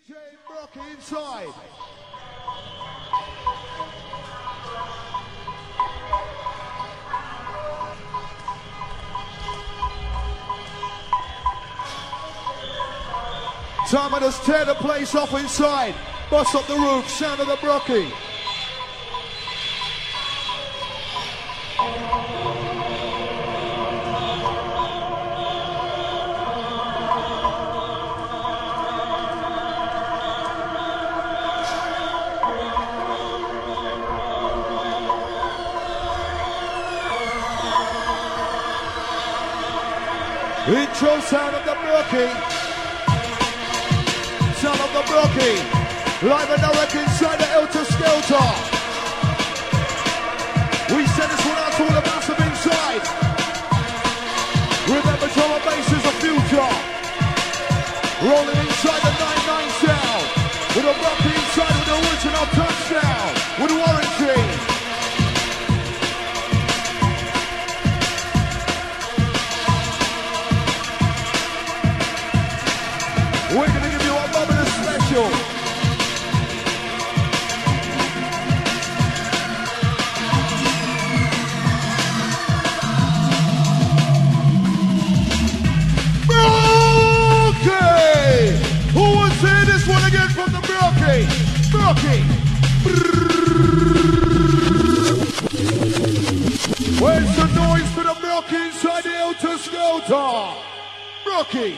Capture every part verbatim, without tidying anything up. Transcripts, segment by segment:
J Brocky inside. Time to just tear the place off inside. Bust up the roof, sound of the Brocky. Intro sound of the Brocky. Sound of the Brocky. Live and direct inside the Elter Skelter. We send this one out to all the massive inside. Remember, drum and bass is the future. Rolling inside the nine nine sound. With a Brocky inside with the original touchdown. With warranty. We're gonna give you a moment of special. Brocky! Who would say this one again from the Brocky? Brocky! Where's the noise for the Brocky inside the Elter Skelter? Brocky!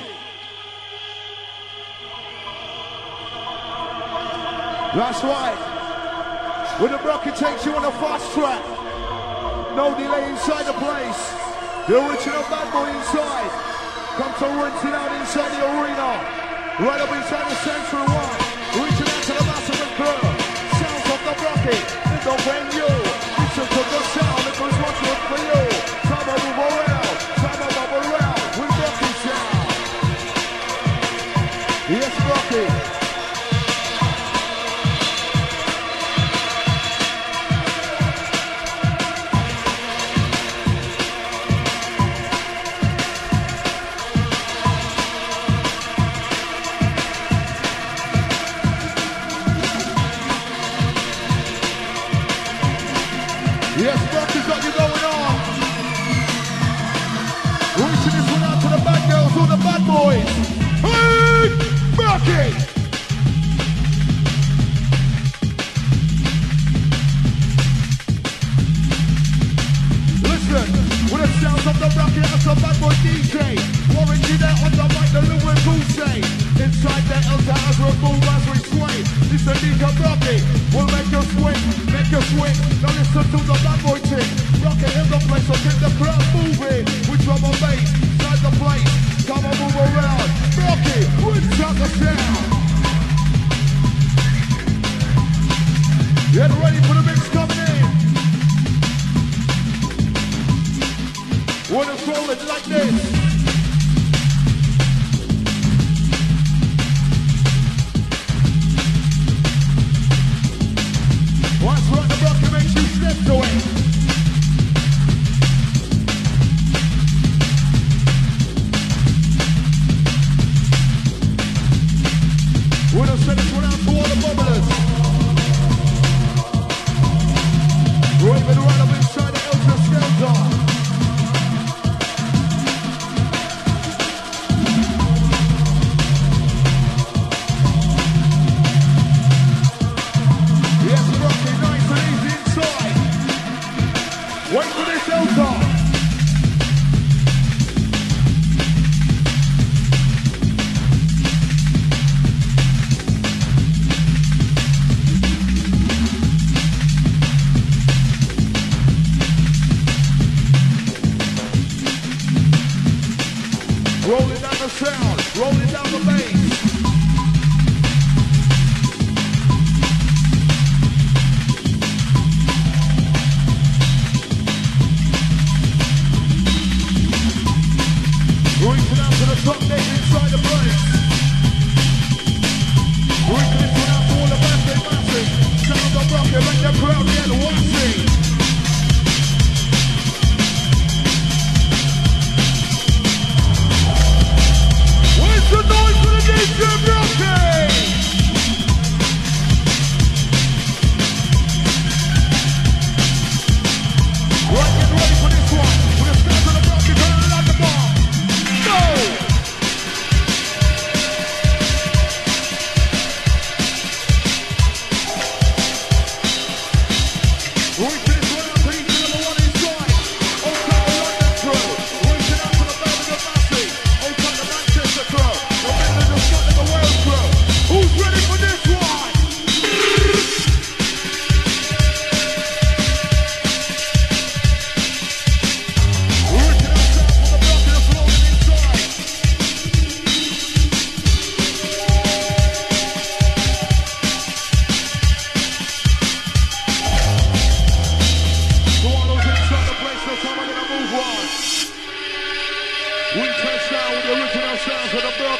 That's right. When the Brocky takes you on a fast track, no delay inside the place. The original bad boy inside. Come to rinsing out inside the arena. Right up inside the Century One. Reaching out to the massive and crew. Sounds of the Brocky. In the venue. Listen to the sound. It was what's good for you. Time to move around. Time to move around. With Brocky sound. Yes, Brocky. Yes, Brocky's got you going on. Reaching this one out to the bad girls, all the bad boys. Hey, Brocky! Listen, with the sounds of the Brocky, that's a bad boy D J. Warranty there on the mic, the Louis Boucher. Inside the Elter as we move, as we sway. Listen, D J Brocky will make you swing, make you swing. Now listen to the bad boy thing. Brocky in the place, so keep the crowd moving. We drum and bass, inside the place. Come on, move around. Brocky, rinse out the sound. Get ready for the mix coming in. When it's rolling like this. Once right, the Brocky makes you step to it. We're gonna send this one out to all the bubblers. Raving right up inside the Elter Skelter. Wait for this Elter.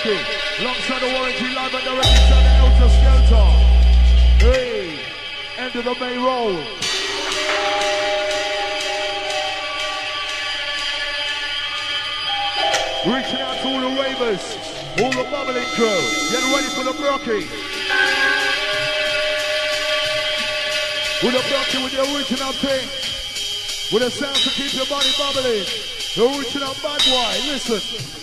Brocky, alongside the Warranty live and direct inside the Elter Skelter. Hey, end of the main roll. Reaching out to all the ravers, all the bubbling crew. Get ready for the Brocky. With the Brocky, with the original thing. With the sound to keep your body bubbling. The original bad boy, listen.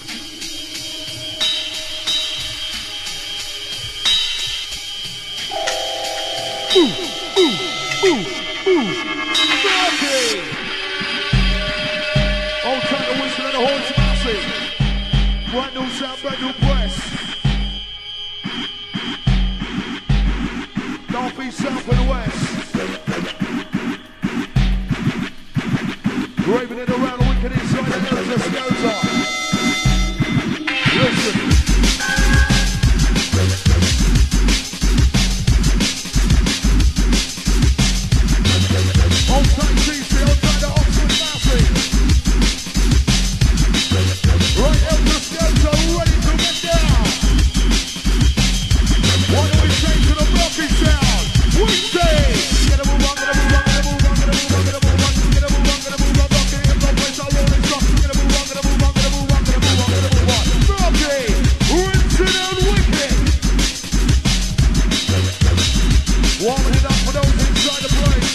Ooh, ooh, ooh, ooh. Brocky! Old time to whistle and the horns massive. Brand new sound, brand new press. North, east, south and west. Raving it around the wicked inside the Elter Skelter. Listen. Old time T C, old time the Oxford Massive. Right, Elter Skelter, ready to get down. Why don't we change to the Brocky sound? We say, get a move on, get a move on, get a move on, get a move on, get a move on, get a move on, get a move on, Brocky, in the place I roll and stop. Get a move on, get a move on, get a move on, get a move on, get a move on. Brocky, rinsing and wicked. Warming it up for those inside the place.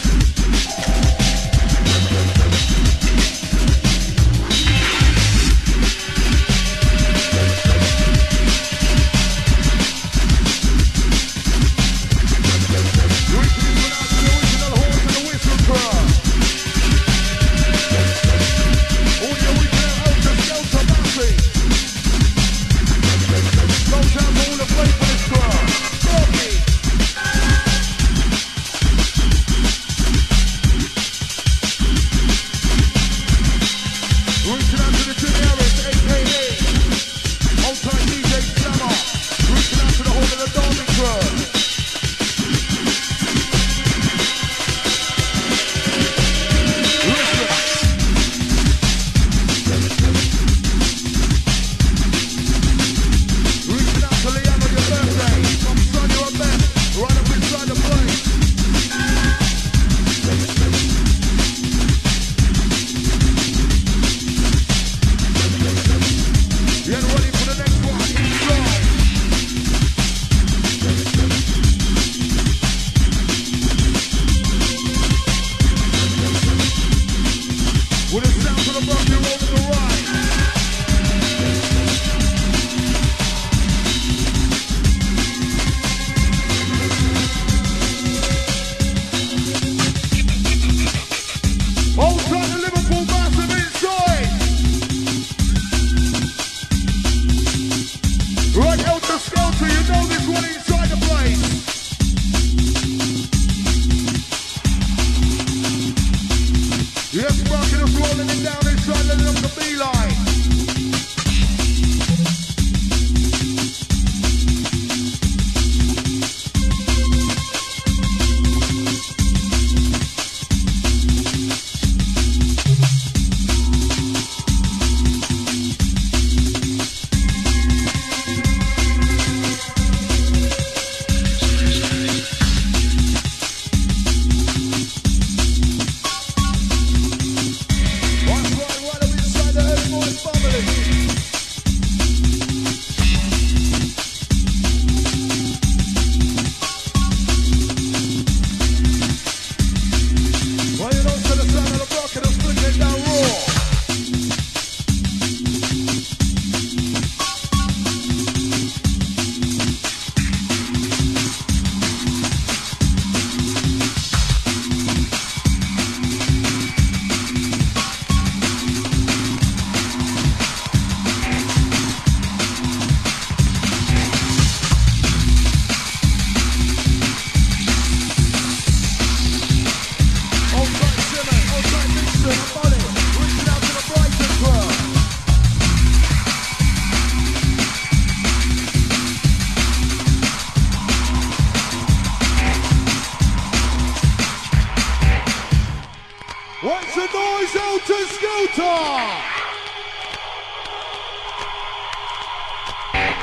Elter Skelter!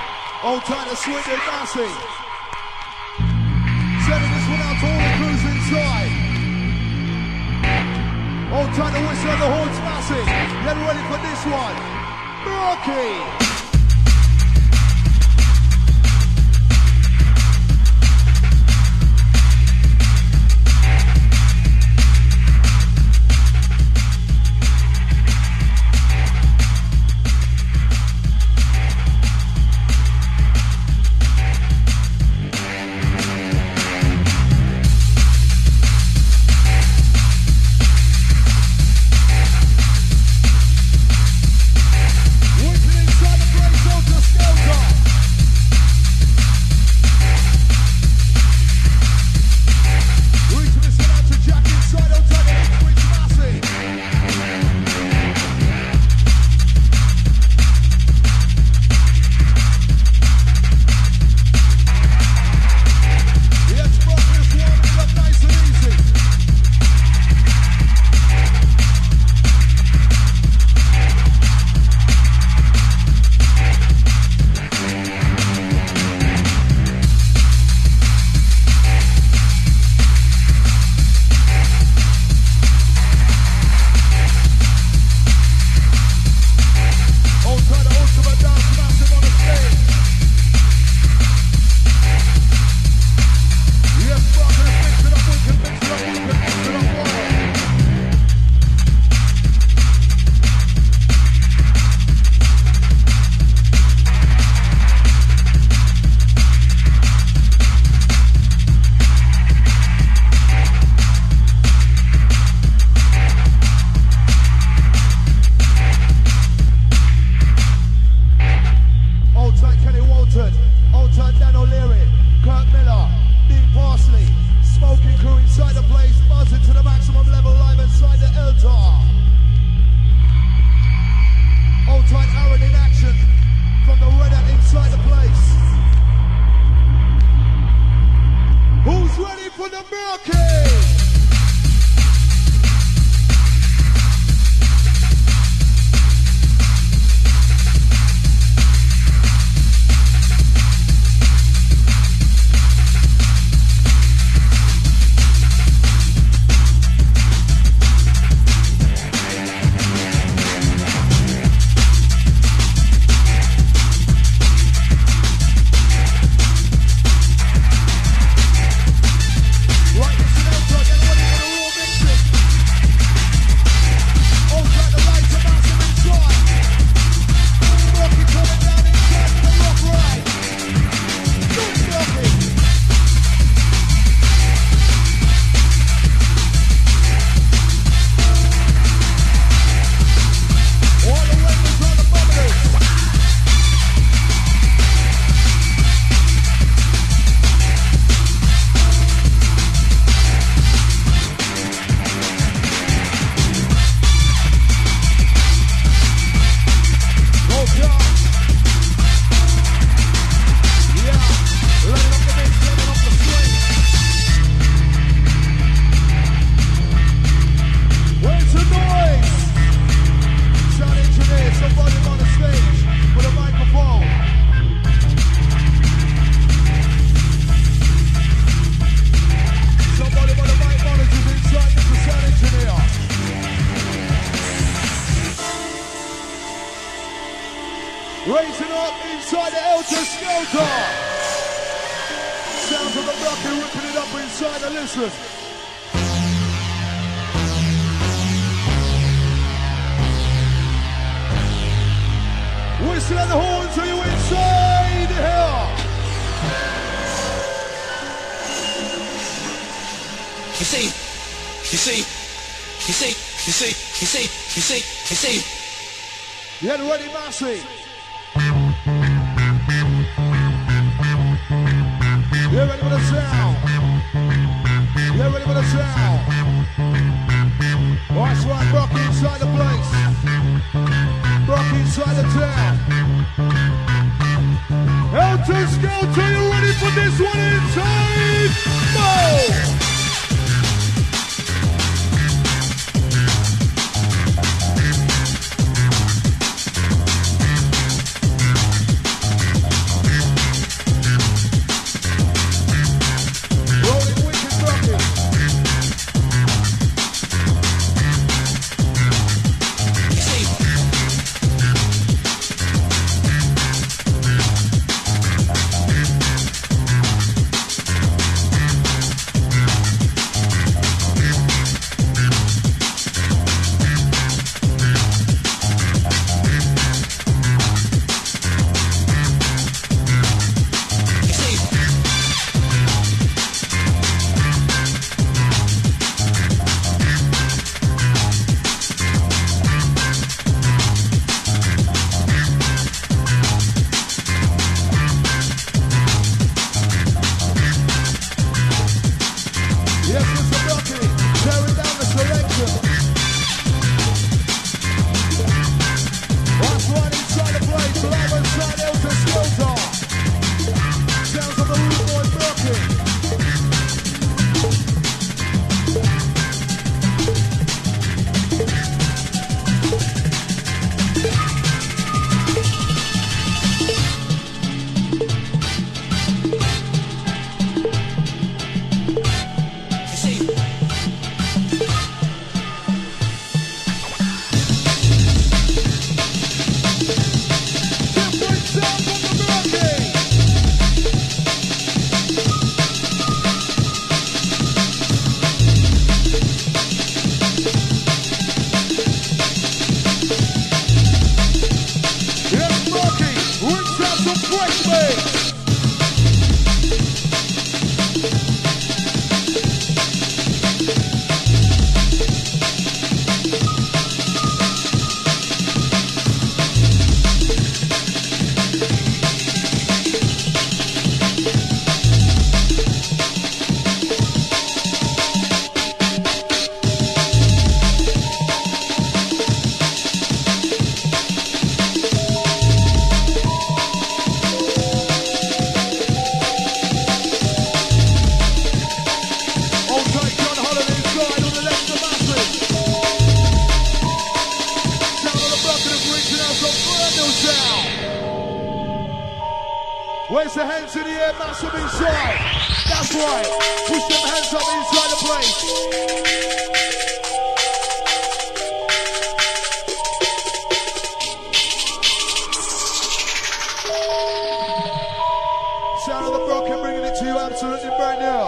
Old time to Swindon Massey. Sending this one out to all the crews inside. Old time to whistle on the horns Massey. Get ready for this one. Rocky. Raising up inside the Elter Skelter. Sounds of the Rocky ripping it up inside the listen. Whistle at the horn till you inside here. You see, you see, you see, you see, you see, you see, you see. Get ready, Massey. Get ready for the sound. Get ready for the sound. That's right, Brock inside the place. Brock inside the town. Elter Skelter, you ready for this one inside? Go! get massive inside. That's right. Push them hands up inside the place. Sound of the Brocken bringing it to you absolutely brand new.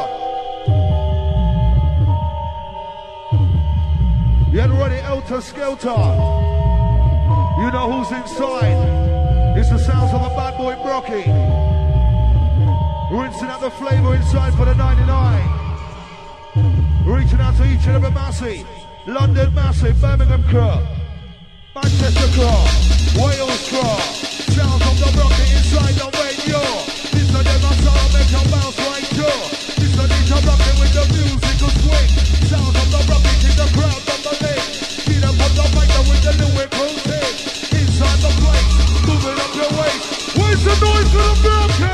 Get ready, Elter Skelter. You know who's inside. It's the sounds of the bad boy Brocky. Rinsing out the flavor inside for the ninety-nine. Reaching out to each and every Massey. London Massey, Birmingham crew, Manchester crew, Wales crew. Sounds of the Brocky inside the radio. This is the sound make a bounce right too. This is the Brocky with the musical swing. Sounds of the Brocky keep the crowd on the leg. Get up on the mic with the lyrical thing. Inside the place, moving up your waist. Where's the noise for the Brocky?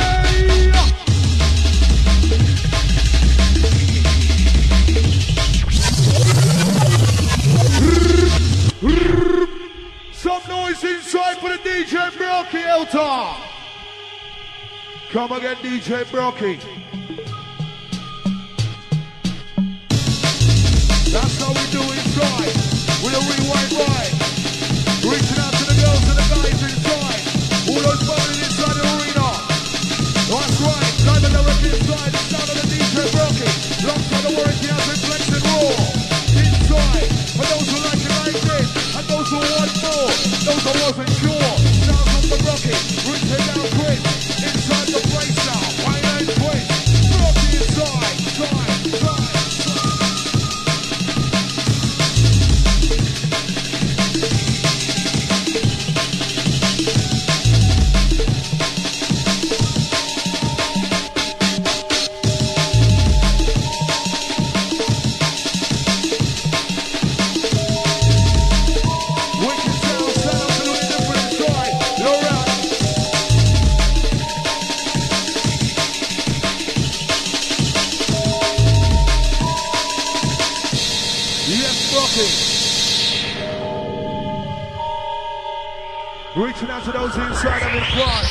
Some noise inside for the D J Brocky Elter. Come again, D J Brocky. That's how we do inside. With a rewind ride. Reaching out to the girls and the guys inside. All those bubbling inside the arena. That's right. Diamond Lyric inside. The sound of the D J Brocky. Alongside the warranty out with Flex and Raw. Inside. For those who like it like this. And those who want more. Those who wasn't sure. Sounds of the Brocky. Reaching down quick. Inside the place now. Wine and twist. Brocky inside. Side. Side. Reaching out to those inside of his front.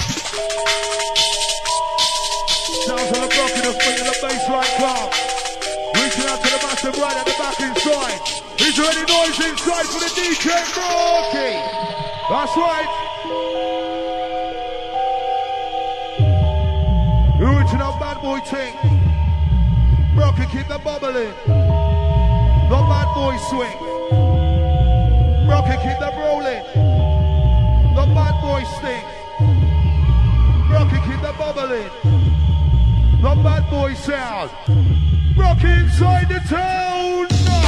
Sounds of the Brocky that's bringing the bassline club. Reaching out to the massive right at the back inside. Is there any noise inside for the D J Brocky? That's right. Original bad boy ting. Brocky keep the bubbling. The bad boy swing. Brocky keep them rolling. The bad boy sting. Brocky keep the bubbling. The bad boy sound. Brocky inside the town.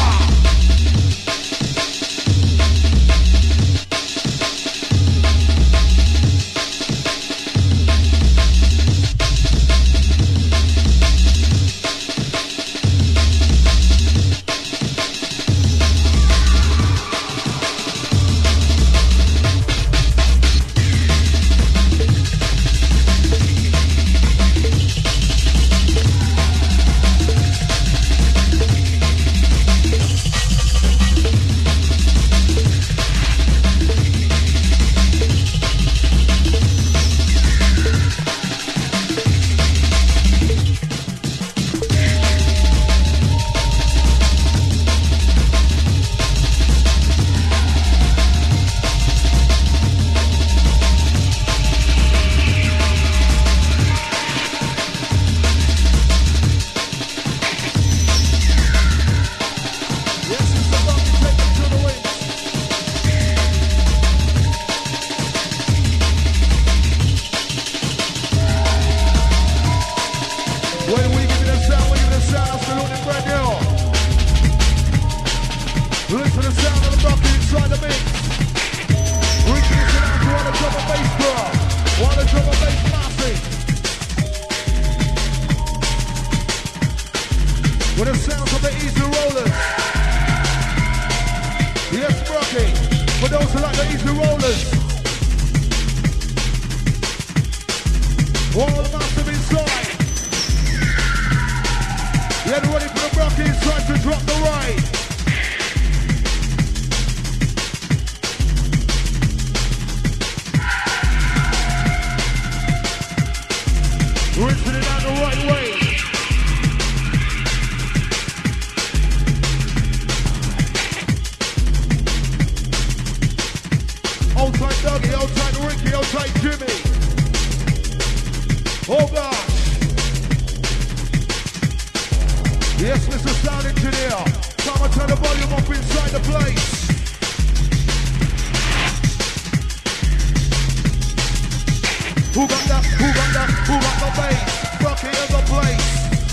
With the sounds of the Easy Rollers. Yes, Brocky. For those who like the Easy Rollers. All the massive inside. Get ready for the Brocky inside to drop the ride. We're into the Yes, Mister Sound Engineer. Time to turn the volume up inside the place. Who got the, who got the, who got the bass? Rocky in the place.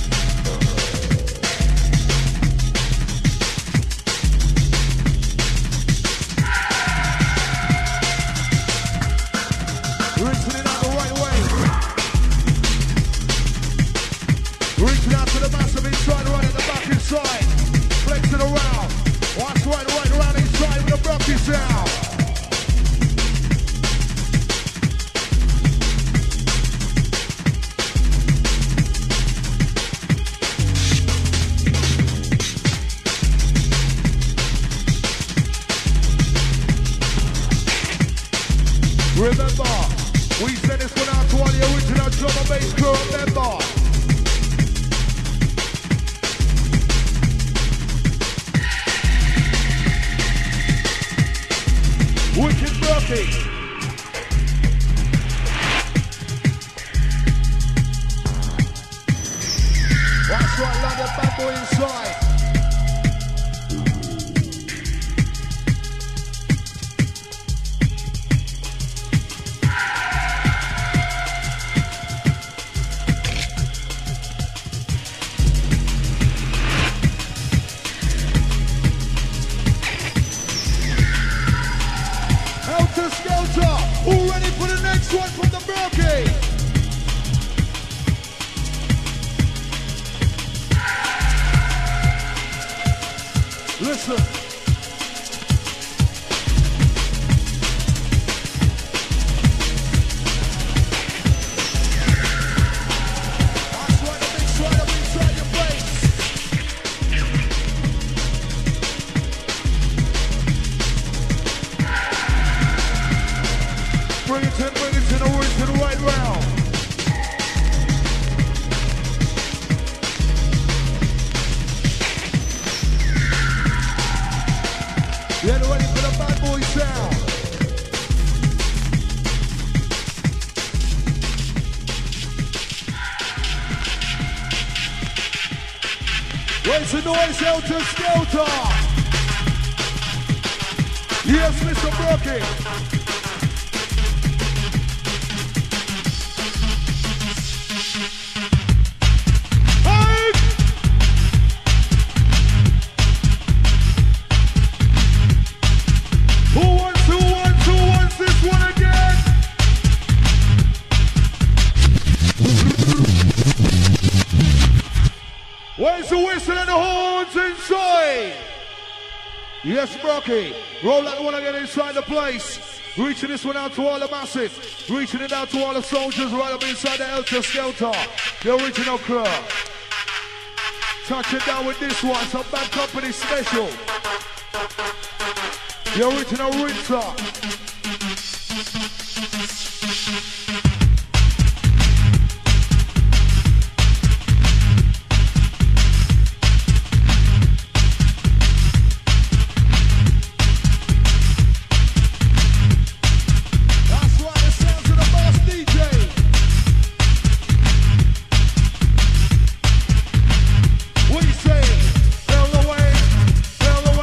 Rinsing it out the right way. Reaching out to the massive inside, right at the back inside. Flexing around. Watch right, right around inside with the Rocky sound. Remember, we sent this one out to all the original drum and bass crew, remember. Wicked Murphy. That's right, like that bad boy inside. Who ready for the next one from the Brokey? Listen. That's right, the big slide up inside your face. Bring it in, bring it in, over to the right round. Get ready for the bad boy sound. Where's the noise, Helter Skelter? Yes, Mister Brokey. Where's the whistle and the horns inside? Yes, Brokey. Roll that one again inside the place. Reaching this one out to all the masses. Reaching it out to all the soldiers right up inside the Helter Skelter. The original crew. Touching down with this one. Some Bad Company special. The original rinser.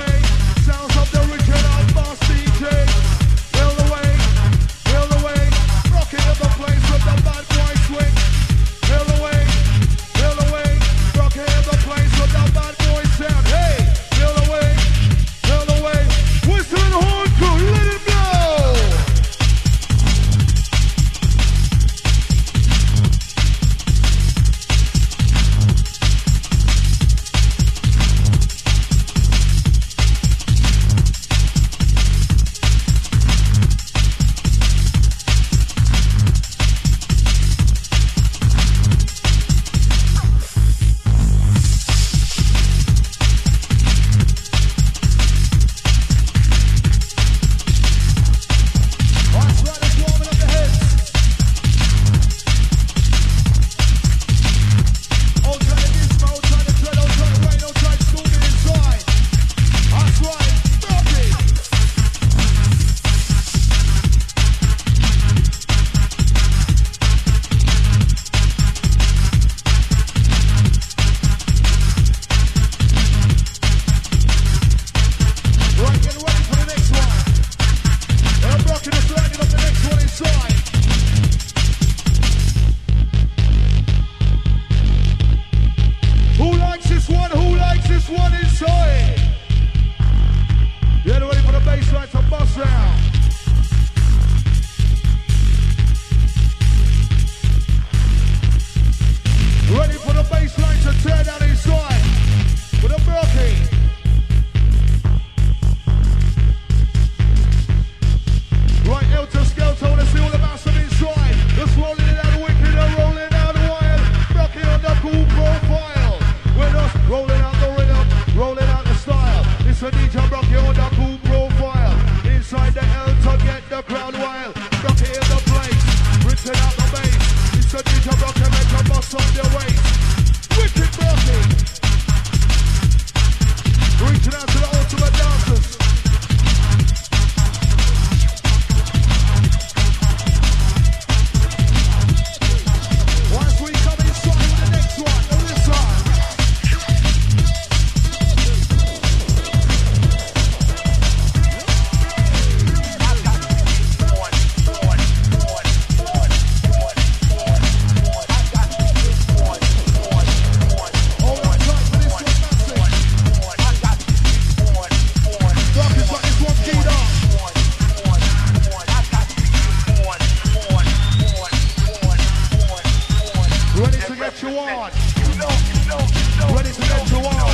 Sounds of the original boss D J. Feel the way, feel the way. Ready to get to one.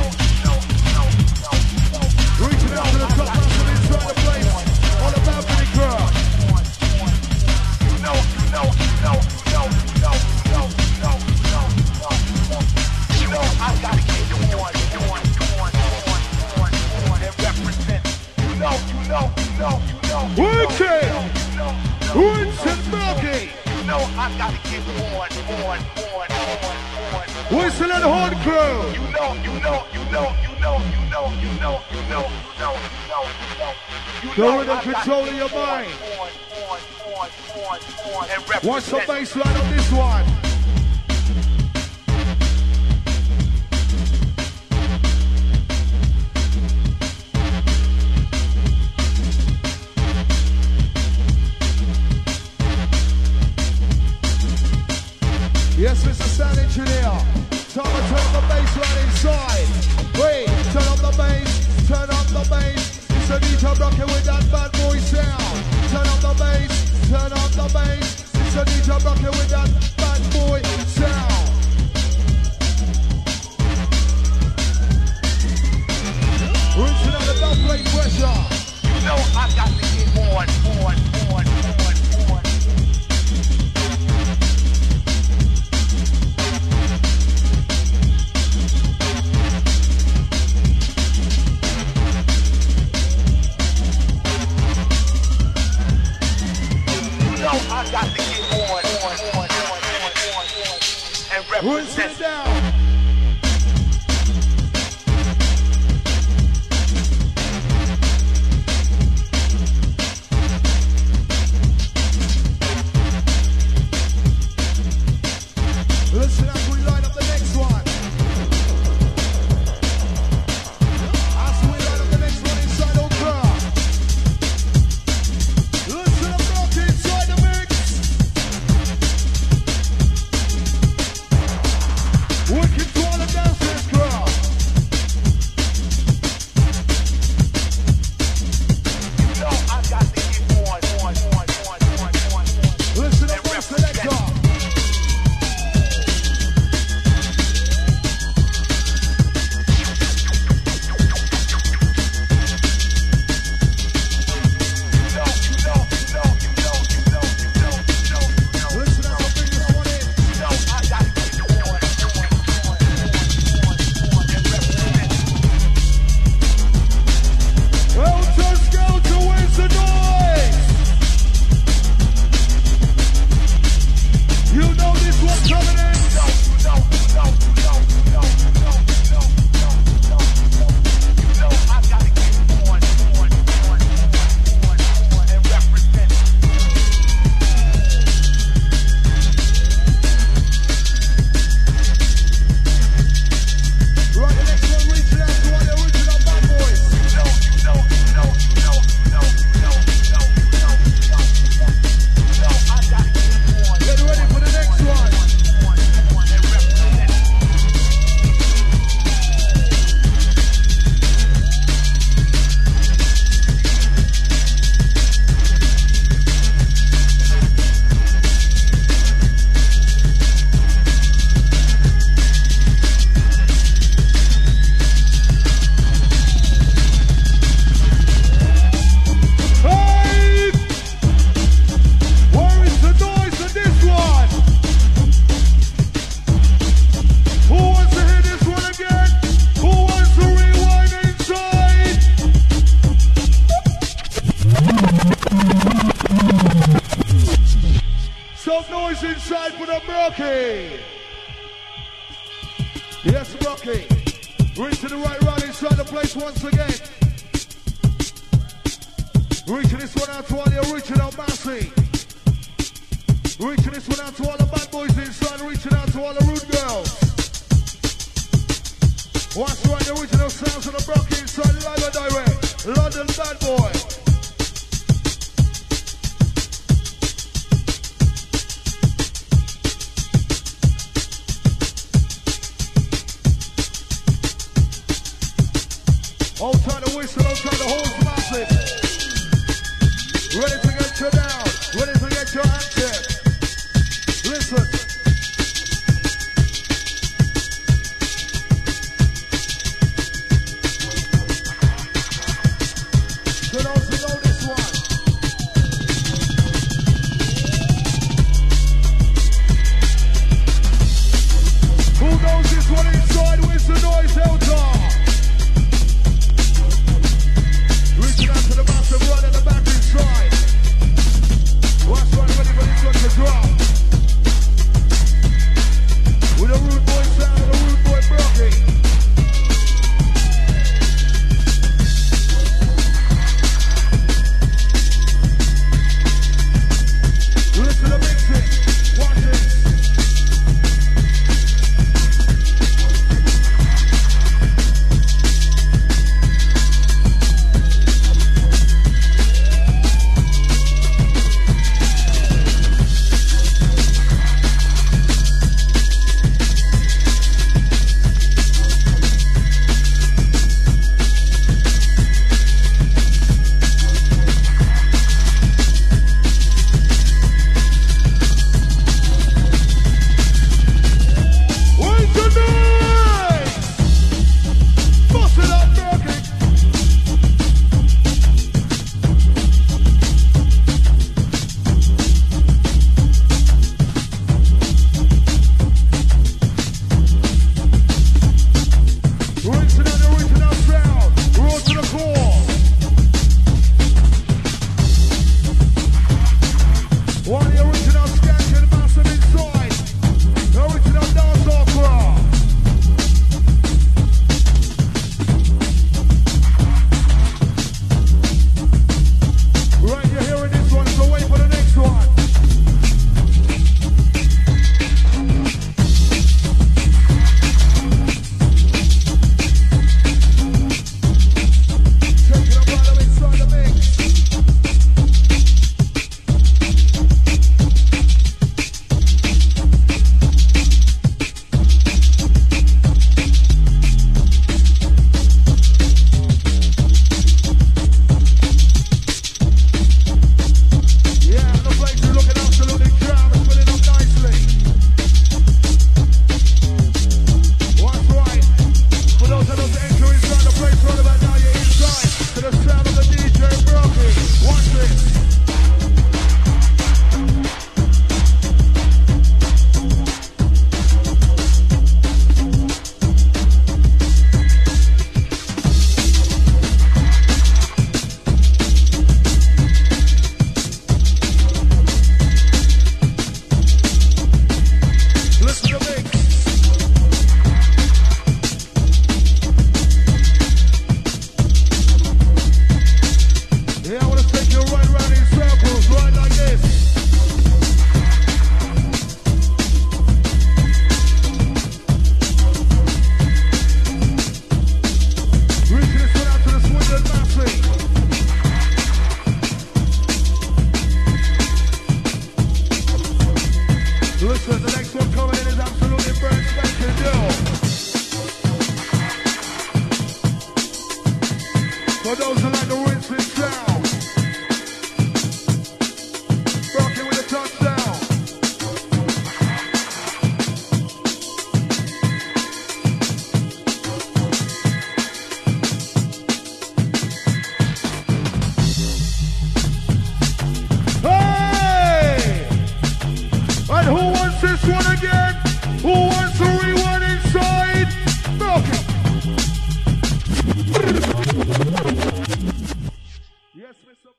Reaching out to the top massive inside the place. All about the crowd. You know, you know, you know, you know, you know, you know, you know, you know, you know, I gotta get you on, you on, you on, you on, you on, you on, and represent. You know, you know, you know, you know. Wicked! Winston Milky! You know, I gotta get on, on, on, on, on. Winston and Horn Crew! You know, you know, you know, you know, you know, you know, you know, you know, you know, you know. Go in and control your mind. Watch the baseline on this one. Yes, Mister Sound Engineer. Time to turn the baseline inside. Wait, turn up the bass, turn up the bass. It's a D J rocking with that bad boy sound. Turn up the bass, turn up the bass. It's a D J rocking with that bad boy sound. Reaching out the double plate pressure. You know I got to get on, on, on, on, on. I got to get on, on, on, on, on, on, and represent. Sit down. Listen as we line up the next one. As we line up the next one inside Ultra. Listen up, rock inside the mix. Working to all the dancers, crowd. You know I got to get on, on, on, on, on, on. Listen up, one selector. Yes, Rocky. Reach to the right, right inside the place once again. Reaching this one out to all the original Massey. Reaching this one out to all the bad boys inside. Reaching out to all the rude girls. What's right, the original sounds of the Rocky inside live and direct. London bad boy. Hold tight the whistle, hold tight the horse massive. Ready to get you down, ready to get you active. Listen. For those who like the Winston sound, rocking with a touchdown. Hey! And who wants this one again? Who wants to rewind inside? Rocking. Yes, Mister